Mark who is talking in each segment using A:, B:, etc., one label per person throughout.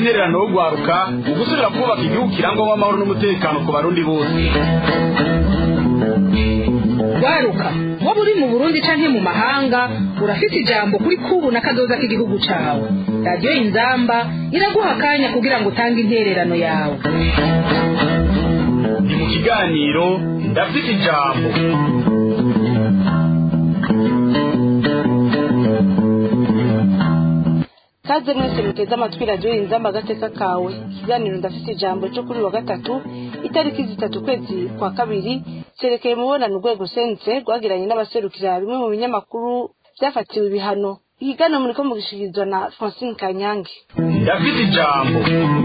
A: intererano yo gwaruka ugusubira kubaka igihugu kirangwamo amahoro n'umutekano ku barundi bose.
B: Gwaruka waba uri mu Burundi canke mu mahanga urafite ijambo kuri kubu na kazoza k'igihugu cawe. Radio Inzamba iraguha akanya kugira ngo utange intererano yawe.
A: Ni mu kiganiro ndafite ijambo.
C: Kaze mwese muteze amatwi Radio Inzamba agateka kawe. Ikiganiro ndafite ijambo cyo kuri wa gatatu itariki 3 kwezi kwa kabiri cerekeye mubonano urwego sense rwagiranye n'abaserukira bimwe mu binyamakuru byafatiwe ibihano. Igano muri ko mugishikirizwa na Francine Kanyange.
A: Ndafite ijambo.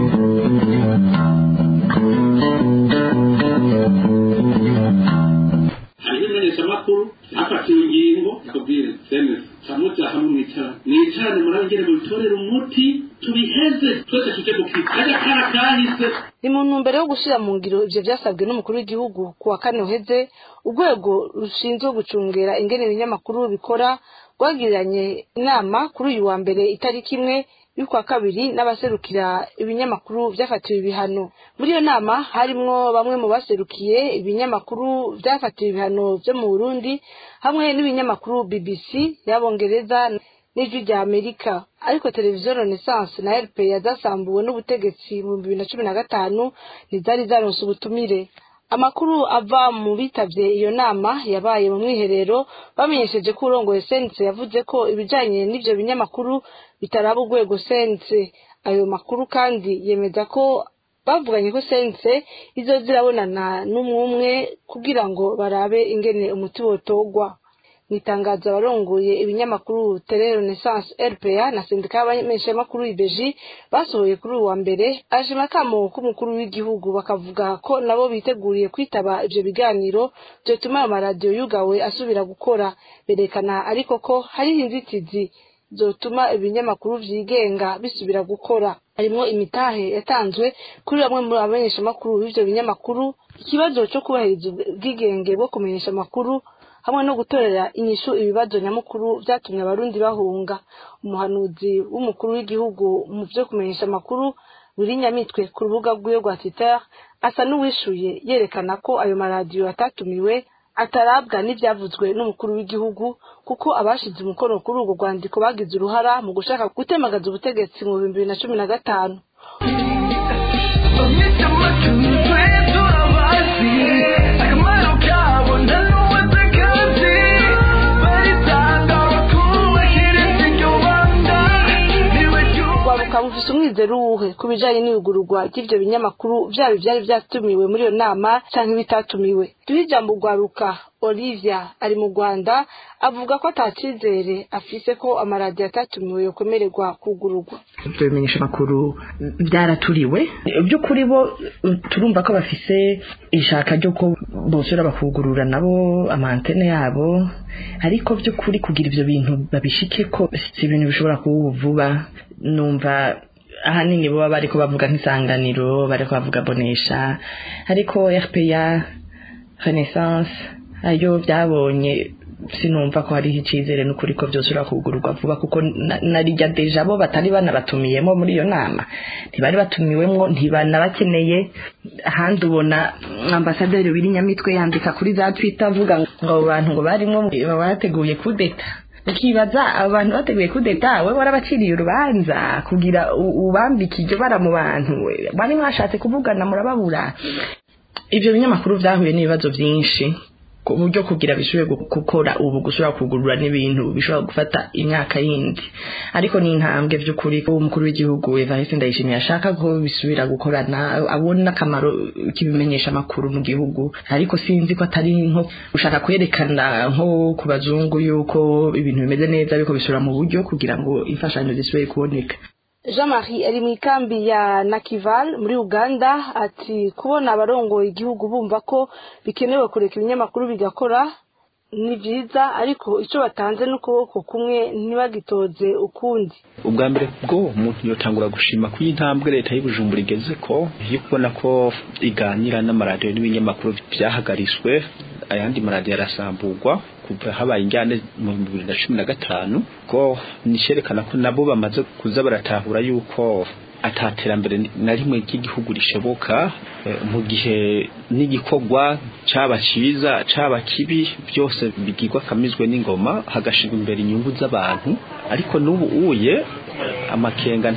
D: Hanyuma makuru afatiwe ingingo kubwira sense samuza hamwe nicara murangire mu bitorero umuti tubiheze twese tuje gukikaja karakahise.
C: Ni mu ntumbero yo gushira mu ngiro ivyo byasabwe n'umukuru w'igihugu kuwa kane uheze, urwego rushinzwe gucungera ingene ibinyamakuru bikora rwagiranye inama kuri uyu wa mbere itariki 1 y'ukwa kabiri n'abaserukira ibinyamakuru byafatiwe ibihano. Muri iyo nama harimwo bamwe mu baserukiye ibinyamakuru byafatiwe ibihano byo mu Burundi hamwe n'ibinyamakuru BBC y'Abongereza n'Ijwi rya Amerika. Ariko televiziyo Renaissance na RPA yazasambuwe n'ubutegetsi mu 2015 nizari zaronse ubutumire. Amakuru ava mu bitavye iyo nama yabaye mu mwiherero bamenyesheje ko urongoye sense yavuze ko ibijanye n'ivyo binyamakuru bitaraba urwego sense. Ayo makuru kandi yemeza ko bavuganye ko sense izozirabonana n'umwe kugira ngo barabe ingene umuti wotogwa. Nitangaza barongoye ibinyamakuru Tele Renaissance RPA na sindika y'abamenyesha makuru IBG basohoye kuri uwa mbere aje makamo k'umukuru w'igihugu bakavuga ko nabo biteguriye kwitaba ivyo biganiro byo tuma amaradiyo yugawe asubira gukora. Berekana ariko ko hari inzitizi zotuma ibinyamakuru vyigenga bisubira gukora. Harimo imitahe yatanzwe kuri bamwe mu bamenyesha makuru b'ivyo binyamakuru, ikibazo cyo kubahiriza ubwigenge bwo kumenyesha makuru hamwe no gutorera inyishu ibibazo nyamukuru byatumye abarundi bahunga. Umuhanuzi w'umukuru w'igihugu mu byo kumenyesha makuru Wirinyamitwe ku rubuga rw'iyo rwa Twitter asa n'uwishuye yerekana ko ayo maradiyo atatumiwe atarabwa n'ivyavuzwe n'umukuru w'igihugu kuko abashize umukono kuri urwo rwandiko bagize uruhara mu gushaka gutemagaza ubutegetsi mu 2015. Kamufise umwizero uwuhe kubijanye n'ibigurugwa ry'ivyo binyamakuru byaba byari byatumiwe muri iyo nama canke bitatumiwe. Tujambo gwaruka Olivia ari mu Rwanda avuga ko atacizere afise ko amaradiyo atatumiwe yokomererwa kugurugwa.
E: Tumenyesha makuru byaraturiwe by'ukuri bo turumva ko bafise ishaka ryo ko bosora bakugurura nabo amantene yabo, ariko by'ukuri kugira ivyo bintu babishike ko si ibintu bishobora kuvuba. Numva ahanini bo bariko bavuga nk'isanganiro, bariko bavuga bonesha, ariko RPA Renaissance ayo byabonye sinumva ko hari icizere n'ukuri ko byose urakugururwa vuba, kuko narijya deja bo batari banabatumiyemo muri iyo nama, ntibari batumiwemwo, ntibanabakeneye. Ahandi ubona ambasaderi Wirinyamitwe yandika kuri za Twitter avuga ngo abantu ngo barimo bateguye kudeta. Ukibaza abantu bateguye kudeta we warabaciriye urubanza kugira ubambikije bara mu bantu bari mwashatse kuvugana murababura. Ivyo binyamakuru vyahuye n'ibibazo byinshi ku buryo kugira bishoboye gukora ubu gusura kugurura n'ibintu bishobora gufata imyaka yindi, ariko ni intambwe by'ukuri ko umukuru w'igihugu Evariste Ndayishimiye ashaka ko bisubira gukorana, abona akamaro kibimenyesha makuru mu gihugu. Ariko sinzi ko atari nko ushaka kwerekana nko ku bazungu yuko ibintu bimeze neza biko bisura mu buryo kugira ngo imfashanyo zisubire kuboneka.
C: Jean-Marie ari mu ikambi ya Nakival muri Uganda ati kubona abarongoye igihugu bumva ko bikenewe kureka ibinyamakuru bigakora ni byiza, ariko icyo batanze n'ukuboko kumwe ntibagitoze ukundi.
F: Ubwa mbere bwo umuntu yotangura gushima ko intambwe leta y'Ubujumbura igeze ko yo kubona ko iganira n'amaradiyo n'ibinyamakuru byahagariswe, ayandi maradiyo arasamburwa kuva habaye injyane mu 2015 ko nisherekana ko nabo bamaze kuza baratahura yuko ataterambere na rimwe ry'igihugu rishoboka mu gihe n'igikorwa caba ciza caba kibi byose bigirwa kamizwe n'ingoma hagashirwa imbere inyungu z'abantu ariko n'ubu uye amakenga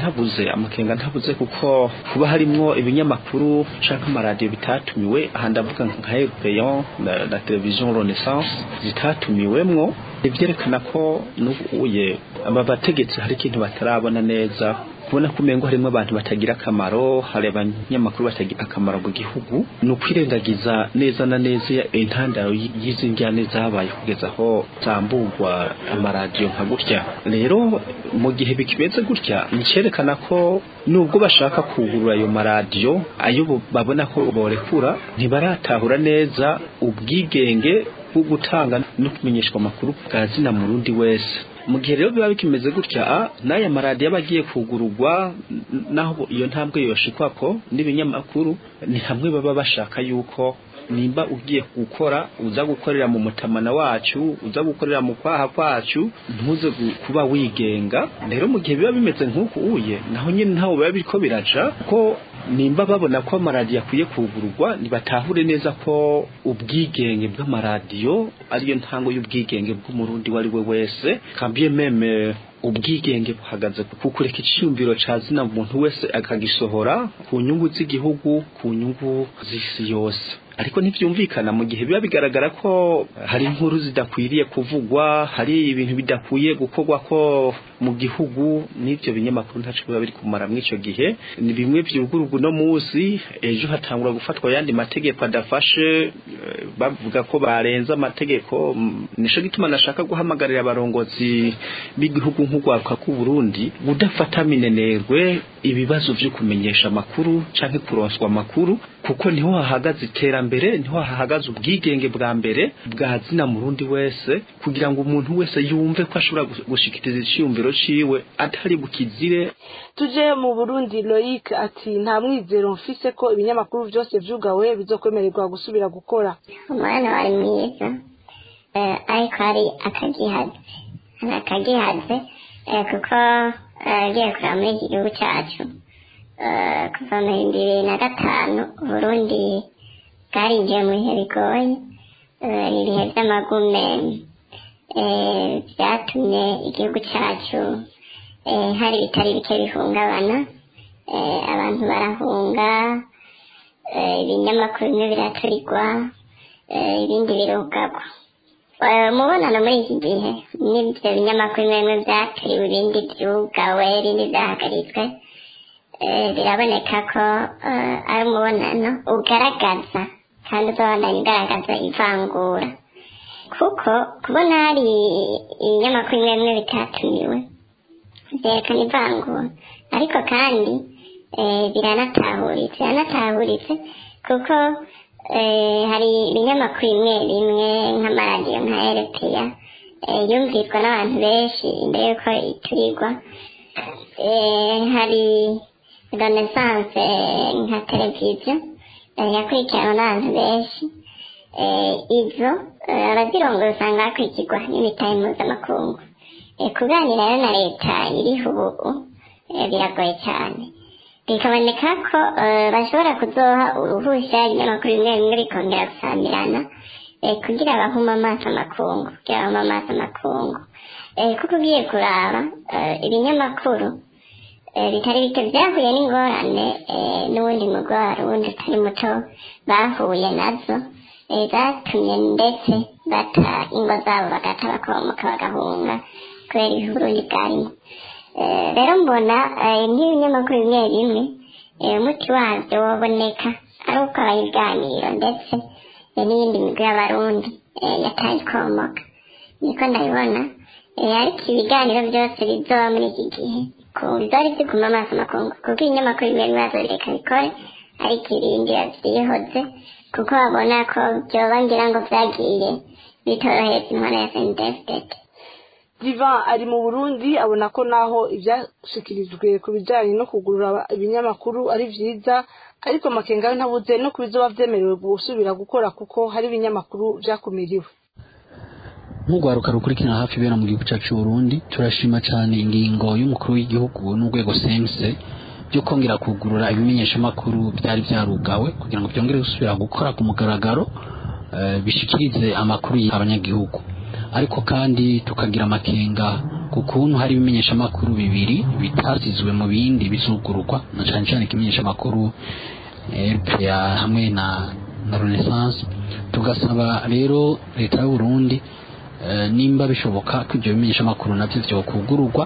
F: ntabuze kuko kuba harimwo ibinyamakuru canke amaradiyo bitatumiwe aha ndavuga nka RPA na television Renaissance zitatumiwemwo ivyerekana ko n'ubu uye aba bategetsi hari ikintu batarabona neza kubona kumengo harimo abantu batagira akamaro hari abanyamakuru batagira akamaro mu gihugu no kwirengagiza neza na neza intandaro y'izi njyane zabaye kugeza aho zambugwa amaradiyo nka gutya rero mu gihe bikibeze gutya nicerekana ko nubwo bashaka kugurura ayo maradiyo ayo babona ko borekura ntibaratahura neza ubwigenge bwo gutanga no kumenyeshwa amakuru bwa zina murundi wese mu gihe rero biba bikimeze gutya n'aya maradiyo abagiye kugururwa naho iyo ntambwe yoshikwa ko n'ibinyamakuru ni hamwe baba bashaka yuko nimba ugiye gukora uza gukorera mu mutamana wacu uza gukorera mu kwaha kwacu ntuze kuba wigenga rero mu gihe biba bimeze nk'uko uye naho nyine ntaho biba biriko biraja ko nimba babona ko amaradiyo akwiye kugururwa nibatahure neza ko ubwigenge bw'amaradiyo ariyo ntango y'ubwigenge bw'umurundi wari we wese kambye meme ubwigenge buhagaze kukureka iciyumviro ca zina umuntu wese akagisohora ku nyungu z'igihugu ku nyungu z'isi yose ariko ntivyumvikana mu gihe biba bigaragara ko hari inkuru zidakwiriye kuvugwa hari ibintu bidakwiye gukorwa ko mu gihugu n'ivyo binyamakuru ntaco biba biri kumara mw'ico gihe ni bimwe vyugurugu no musi ejo hatangura gufatwa yandi mategeko adafashe bavuga ko barenza amategeko nico gituma nashaka guhamagarira abarongozi b'igihugu nk'ugwaruka ku Burundi gudafata minenerwe ibibazo vyo kumenyesha amakuru canke kuronswa amakuru kuko niho hahagaze iterambere niho hahagaze ubwigenge bwa mbere bwa zina murundi wese kugira ngo umuntu wese yumve ko ashobora gushikiriza iciyumviro ciwe atari bukizire.
C: Tuje mu Burundi Loïc ati nta mwizero mfise ko ibinyamakuru byose vyugawe bizokwemererwa gusubira gukora.
G: Umwana wari mwiza ariko hari akagihaze kuko agiye kuraba muri iki gihugu cyacu kuva mu 2005 Burundi bwarinjiye mu bihe bigoye ibihe by'amagume byatumye igihugu cyacu hari bitari bike bihungabana abantu barahunga ibinyamakuru bimwe biraturirwa ibindi birugagwa umubonano muri iki gihe n'ibyo binyamakuru bimwe byaturiwe ibindi byugawe ibindi byahagaritswe biraboneka ko ari umubonano ugaragaza kandi uzabandanya ugaragaza ivangura kuko kubona hari ibinyamakuru bimwe bimwe bitatumiwe byerekana ivangura ariko kandi biranatahuritse kuko hari ibinyamakuru bimwe bimwe nk'amaradiyo nka RPA yumvizwa n'abantu benshi imbere yuko iturirwa hari Renaissance nka televiziyo yakurikiranwa n'abantu benshi izo abazirongo usanga hakurikirwa n'ibitabo mpuzamakungu kuganira rero na leta iriho ubu biragoye cyane bikaboneka ko bashobora kuzoha uruhushya ibinyamakuru bimwe bimwe bikongera gusamirana kugira bahuma amaso amakungu kuko ugiye kuraba ibinyamakuru bitari bito byahuye n'ingorane n'ubundi mugwaro wundi utari muto bahuye nazo zatumye ndetse bata ingo zabo bagata bakomoka bagahunga kubera Burundi bwarimo rero mbona nk'ibinyamakuru bimwe bimwe umuti wabyo waboneka ari uko abayiganiro ndetse n'iyindi migwi y'abarundi yatayikomoka niko ndabibona ariko ibiganiro byose bizoba muri iki gihe bizari ziguma amaso amakungu kuko ibinyamakuru bimwe bazoreka bikore ariko ibindi byihoze kuko babona ko byoba ngira ngo byagiye bitoroheza inkono ya CNDD-FDD.
C: Divan ari mu Burundi abona ko naho ibyashikirijwe ku bijyanye no kugurura ibinyamakuru ari vyiza ariko makenga ntabuze no kubizoba vyemerewe gusubira gukora kuko hari ibinyamakuru vyakumiriwe.
H: Nk'ugwaruka rukurikirana hafi ibera mu gihugu cyacu Burundi turashima cyane ingingo y'umukuru w'igihugu n'urwego sense byo kongera kugurura ibimenyeshamakuru byari byarugawe kugira ngo byongere gusubira gukora ku mugaragaro bishikirize amakuru y'abanyagihugu. Ariko kandi tukagira amakenga ku kuntu hari ibimenyeshamakuru bibiri bitasizwe mu bindi bizugururwa na cyane cyane ikimenyeshamakuru RPA hamwe na Renaissance. Tugasaba rero leta y'u Burundi nimba bishoboka ko ibyo bimenyeshamakuru nabyo byokugururwa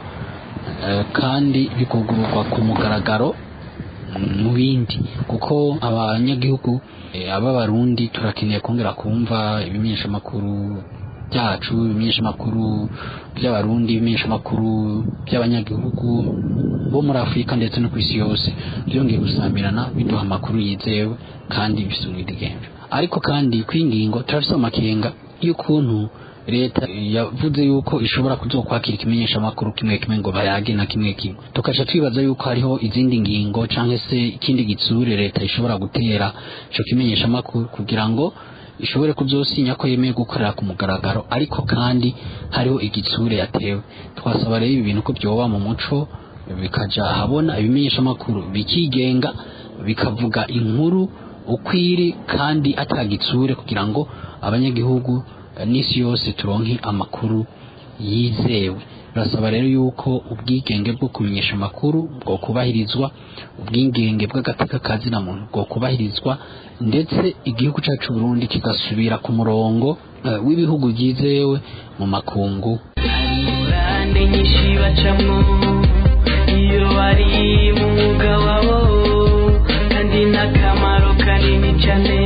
H: kandi bikugururwa ku mugaragaro mu bindi, kuko abanyagihugu b'abarundi turakeneye kongera kumva ibimenyeshamakuru byacu, ibimenyeshamakuru by'abarundi, ibimenyeshamakuru by'abanyagihugu bo muri Afurika ndetse no ku isi yose byongeye gusamirana biduha amakuru yizewe kandi bisunidigenje. Ariko kandi kwingingo turafise amakenga y'ukuntu leta yavuze yuko ishobora kuzokwakira ikimenyeshamakuru kimwe kimwe ngo bayage na kimwe kimwe, tukaca twibaza yuko hariho izindi ngingo canke se ikindi gitsure leta ishobora gutera ico kimenyeshamakuru kugira ngo ishobore kuzosinya ko yemeye gukorera ku mugaragaro, ariko kandi hariho igitsure yatewe. Twasaba rero ibi bintu ko byoba mu muco bikaja habona ibimenyeshamakuru bikigenga bikavuga inkuru ukwiri kandi atagitsure kugira ngo abanyagihugu n'isi yose turonke amakuru yizewe. Turasaba rero yuko ubwigenge bwo kumenyesha amakuru bwo kubahirizwa, ubwigenge bw'agateka kazina muntu bwo kubahirizwa, ndetse igihugu cyacu Burundi kigasubira ku murongo w'ibihugu byizewe mu makungu.
I: Murande nyinshi bacamo iyo bari mu mwuga wabo kandi n'akamaro kanini cyane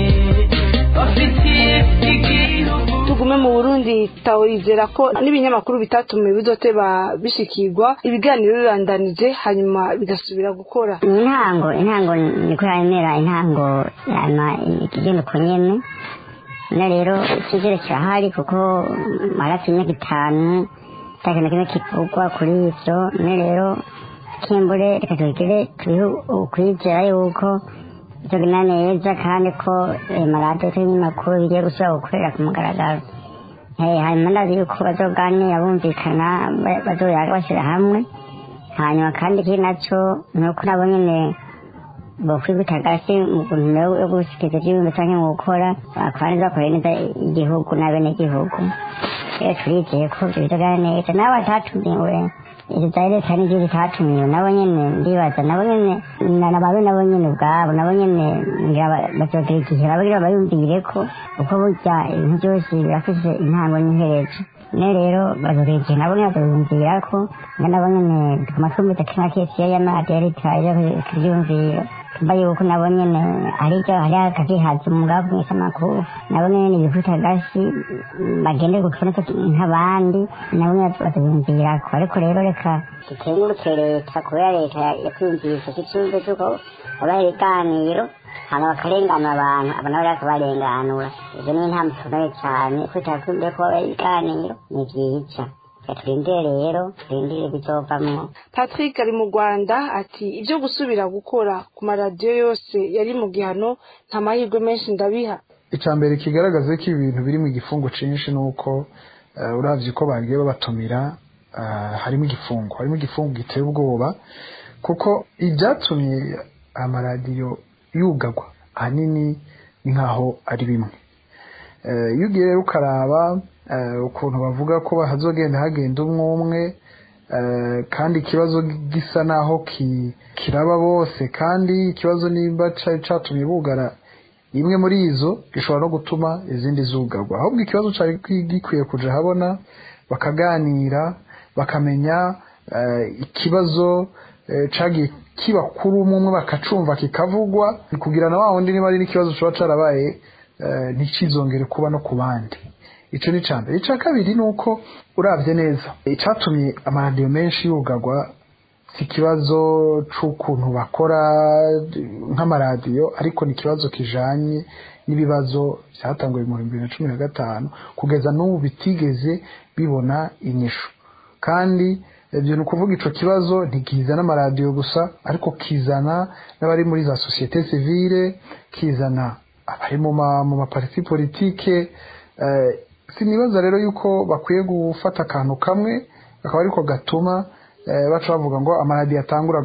I: bafitiye igihugu.
C: Tugume mu Burundi tawizera ko n'ibinyamakuru bitatume bizoteba bishikirwa ibiganiro birandanije hanyuma bigasubira gukora.
G: Intango niko yamera intango ikigenda uko nyene na rero ikigere cyahari kuko marati imyaka 5 takana kimwe kivugwa kuri ivyo ne rero kimbure reka tugire ukwizera yuko tugina neza kandi ko marati y'ibinyamakuru bigiye gusubira gukorera ku mugaragaro. Hanyuma ndazi yuko bazoganira bumvikana bazoyaga bashyira hamwe, hanyuma kandi ikindi naco nuko nabo nyene bokwiguta gasi mu kuntu yo gushikiriza ivyiyumviro canke mu gukora bakwanza bakorera neza igihugu n'abenegihugu. Turizeye ko bizogana neza nabo batatumiwe izo za leta n'igihugu zitatumiwe nabo nyene ndibaza nabo nyene n'ababe nabo nyene ubwabo nabo nyene bazogira igihe bagira bayumvire ko uko burya ibintu byose birafise intango n'iherezo. Ne rero bazogira igihe nabo nyene bazumvira ko nabo nyene amatwumvise kenshi kesi y'amadi ya leta kuvyumvira mbaye yuko nabo nyene ariko hari akazihaza umugabo mw'ishamakuru nabo nyene ibifuta gasi bagende gukoneka nk'abandi nabo nyene bazumvira ko. Ariko rero reka tukengurutse leta kubera leta yakwumvise icyumve cy'uko abaye iganiro hano bakarengana abantu abana bari bakabarenganura. Ibyo ni intambwe ikomeye cyane kwitakumbe ko abaye iganiro ni byiza. Turindire bizovamwo.
C: Patrick ari mu Rwanda ati ibyo gusubira gukora ku maradiyo yose yari mu gihano nta mahirwe menshi ndabiha.
J: Icambere kigaragaza ko ibintu biri mu gifungo cinshi nuko uravye ko bagiye babatumira harimo igifungo giteye ubwoba kuko ibyatumye amaradiyo yugagwa ahanini ni nkaho ari bimwe. Iyo ugiye ukaraba ukuntu bavuga ko hazogenda hagenda umwe kandi ikibazo gisa naho kiraba bose, kandi ikibazo nimba catumye bugara imwe muri izo gishobora no gutuma izindi zugarwa. Ahubwo ikibazo cyari gikwiye kuja habona bakaganira bakamenya ikibazo cagiye kiba kuri umwe bakacumva kikavugwa kugira na wundi niba ari n'ikibazo cyo carabaye ntikizongere kuba no kubandi. Ico ni cambere. Ica kabiri nuko uravye neza icatumye amaradiyo menshi yugagwa si kibazo c'ukuntu bakora nk'amaradiyo, ariko ni kibazo kijanye n'ibibazo byatanguye mu 2015 kugeza n'ubu bitigeze bibona inyishu. Kandi ibyo nukuvuga ico kibazo ntikizana amaradiyo gusa, ariko kizana n'abari muri za societe civile, kizana abari mu maparti politike. Sinibaza rero yuko bakwiye gufata akantu kamwe akaba ariko gatuma baca bavuga ngo amaradiyo atangura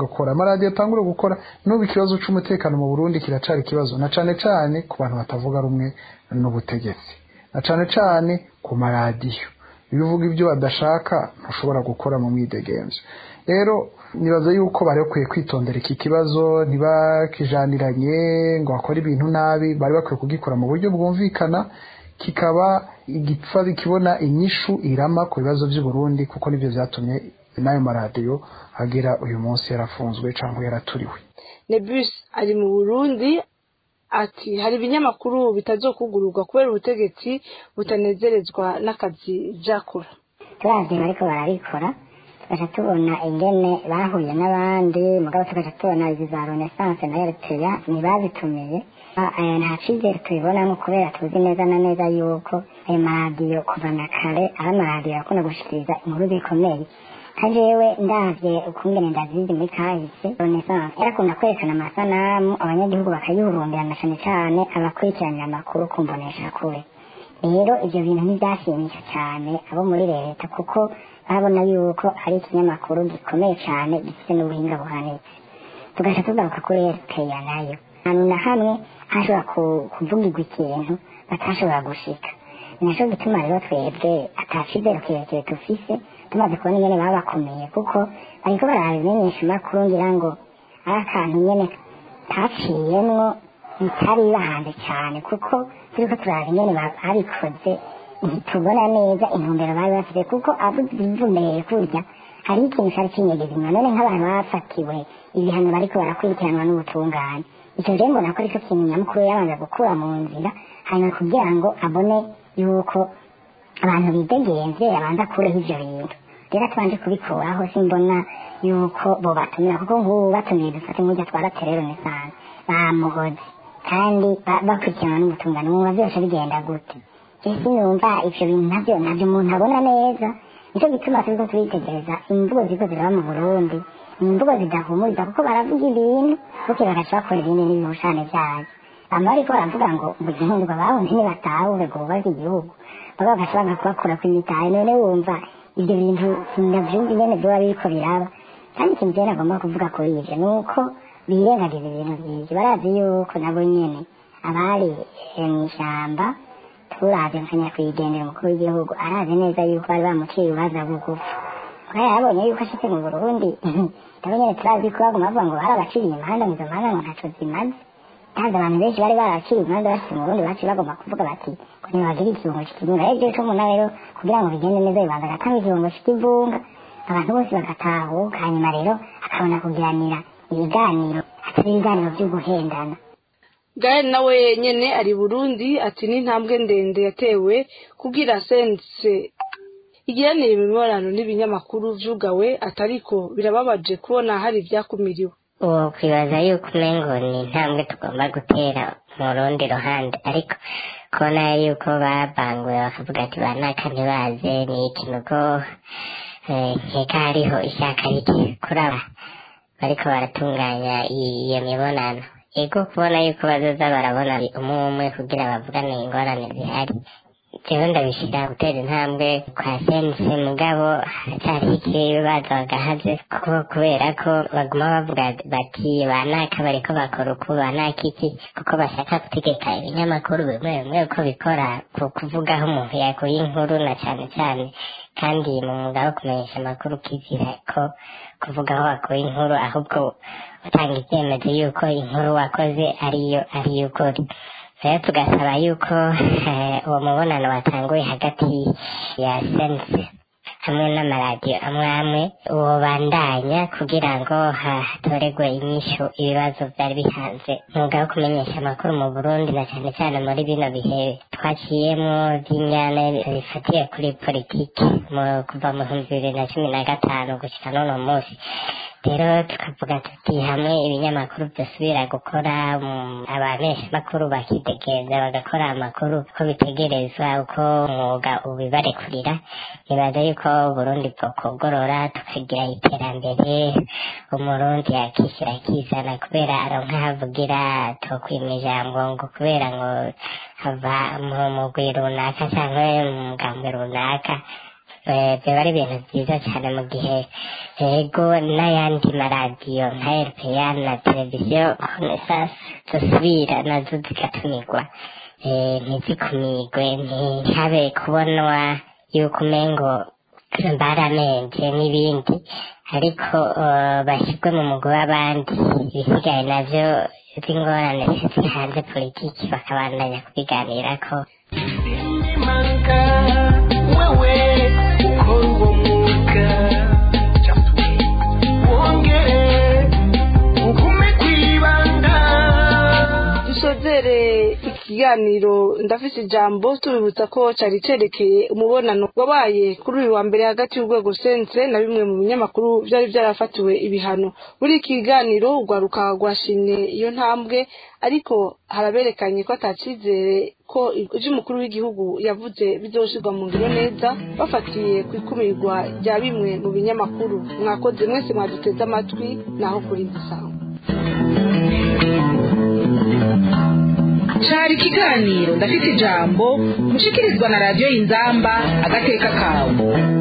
J: gukora n'ubu ikibazo c'umutekano mu Burundi kiracari ikibazo na cane cane ku bantu batavuga rumwe n'ubutegetsi na cane cane ku maradiyo ibivuga ibyo badashaka ntushobora gukora mu mwidegemvyo rero nibaza yuko bari bakwiye kwitondera iki kibazo ntibakijaniranye ngo bakore ibintu nabi bari bakwiye kugikora mu buryo bwumvikana kikaba igipfa kibona inyishu irama ku bibazo by'u Burundi kuko nivyo vyatumye n'ayo maradiyo agera uyu munsi yarafunzwe cyangwa yaraturiwe.
C: Nebus ari mu Burundi ati hari ibinyamakuru bitazokugururwa kubera ubutegetsi butanezerezwa n'akazi byakora.
G: Turazi bariko barabikora tukaja tubona ingene bahuye n'abandi mugabo tukaja tubona izi za Renaissance na RTA ntibazitumiye nta cizere tubibonamo kubera tuzi neza na neza yuko ayo maradiyo kuva na kare ari amaradiyo akunda gushikiriza inkuru zikomeye kandi yewe ndavye ukungene ndazizi muri kahise Renaissance yarakunda kwerekana amasanamu abanyagihugu bakayurumbira na cane cane abakurikiranira amakuru kumbonesha kure rero ivyo bintu ntivyashimisha cane abo muri leta kuko babona yuko ari ikinyamakuru gikomeye cane gifite n'ubuhinga buhanitse tugaca tugaruka kuri RTA nayo ahantu na hamwe hashobora kuvugirwa ikintu batashobora gushika ninaco gituma rero twebwe atacizero kirekire dufise tumaze kubona ingene baba bakomeye kuko bariko barabimenyesha amakuru ngira ngo ari akantu nyene kaciyemwo bitari bahanze cyane kuko turiko turaba ingene babikoze ntitubona neza intumbero bari bafite kuko abuzivumbeye kurya hari ikintu cari kinyegeza inyuma none nk'abantu bafatiwe ibihano bariko barakurikiranwa n'ubutungane icyo rero mbona ko ariko kintu nyamukuru yabanza gukura mu nzira hanyuma kugira ngo abone yuko abantu bidegenze abanza kureho ivyo bintu rero tubanje kubikuraho simbona yuko bo batumira kuko nk'ubu batumiye dufate nk'urya twaraterero Renaissance bamuhoze kandi bakurikiranwa n'ubutungane mwumva vyose bigenda gute ese numva ivyo bintu navyo umuntu abona neza nico gituma turiko turitegereza imvugo ziko ziraba mu Burundi imvugo zidahumuriza kuko baravuga ibintu kuko bagaca bakora ibindi n'ibihushane vyayo bariko baravuga ngo igihundwa babonye ntibatahure ngo bubaze igihugu bagaca bakora kw'imitahe none wumva ivyo bintu sinavyumva ingene vyoba biriko biraba kandi ikintu je nagomba kuvuga kuri ivyo nuko birengagiza ibintu vyinshi barazi yuko nabo nyene abari mw'ishamba turavye nka nyakwigendera umukuru w'igihugu arazi neza yuko bari bamuciye urubanza rw'ugupfa kandi yabonye yuko ashitse mu Burundi nabo nyene turazi ko baguma bavuga ngo barabaciriye imihanda ngo izo mihanda ngo ntaco zimaze kandi abantu benshi bari baraciriye imihanda bashitse mu Burundi baciye bagomba kuvuga bati ko ntibagira ikirungo c'ikivunga rero igihe c'umuntu rero kugira ngo bigende neza bibanza agatanga ikirungo c'ikivunga abantu bose bagatahuka hanyuma rero akabona kugiranira ibiganiro atari ibiganiro vyo guhendana.
C: Gael nawe nyene ari Burundi ati n'intambwe ndende yatewe kugira sense igiranire imibonano n'ibinyamakuru vyugawe atariko birababaje kubona hari vyakumiriwe.
G: Uwo kwibaza yuko umengo ni intambwe tugomba gutera mu rundi ruhande ariko kubona yuko babanguye bakavuga ati banaka ntibaze ni ikinugo nkeka hariho ishyaka rike kuraba bariko baratunganya iyo mibonano ego kubona yuko bazoza barabona umwe kugira bavugane ingorane zihari jewe ndabishira gutera intambwe kwa sense mugabo haracyari ikibazo bagahaze kuko kubera ko baguma bavuga bati banaka bariko bakora uku banaka iki kuko bashaka gutegeka ibinyamakuru bimwe bimwe uko bikora kuvugaho umuntu yakuye inkuru na cane cane kandi mu mwuga wo kumenyesha amakuru kizira ko kuvugaho wakuye inkuru ahubwo utanga ivyemezo yuko inkuru wakoze ariyo ukuri rero tugasaba yuko uwo mubonano watanguye hagati ya sense hamwe n'amaradiyo amwe wobandanya kugira ngo hatoregwe inyishu ibibazo vyari bihanze umwuga wo kumenyesha amakuru mu Burundi na cane cane muri bino bihe twaciyemwo vy'inyana bifatiye kuri politiki kuva mu 2015 gushika n'uno munsi rero tukavuga tuti hamwe ibinyamakuru vyosubira gukora abamenyesha amakuru bakidegereza bagakora amakuru uko bitegerezwa uko umwuga ubibarekurira nibaza yuko Burundi bwokogorora tukagira iterambere umurundi yakishyira akizana kubera aronka havugira tokwima ijambo ngo kubera ngo hava mu mugwi runaka canke mu mugambi runaka
K: byaba ari ibintu byiza cyane mu gihe ego n'ayandi maradiyo nka RPA na televiziyo Renaissance zosubira nazo zigatumirwa ntizikumirwe ntihabe kubonwa yuko umengo baramenje n'ibindi ariko bashyirwe mu mugwi w'abandi ibisigaye navyo z'ingorane ziri hanze politiki bakabandanya kubiganirako.
I: wewe ukora uwo mwuga wongere ugume kwibanda.
C: dusozere ikiganiro ndafise ijambo tubibutsa ko cari cerekeye umubonano wabaye kuri uyu wa mbere hagati y'urwego sense na bimwe mu binyamakuru vyari vyarafatiwe ibihano. muri iki kiganiro urwaruka rwashimye iyo ntambwe ariko haraberekanye ko atacizere ko ivyo umukuru w'igihugu yavuze bizoshirwa mu ngiro neza bafatiye kwikumirwa rya bimwe mu binyamakuru. mwakoze mwese mwaduteze amatwi naho kuri gisango.
B: cari ikiganiro ndafite ijambo mushikirizwa na radiyo Inzamba agateka kawe.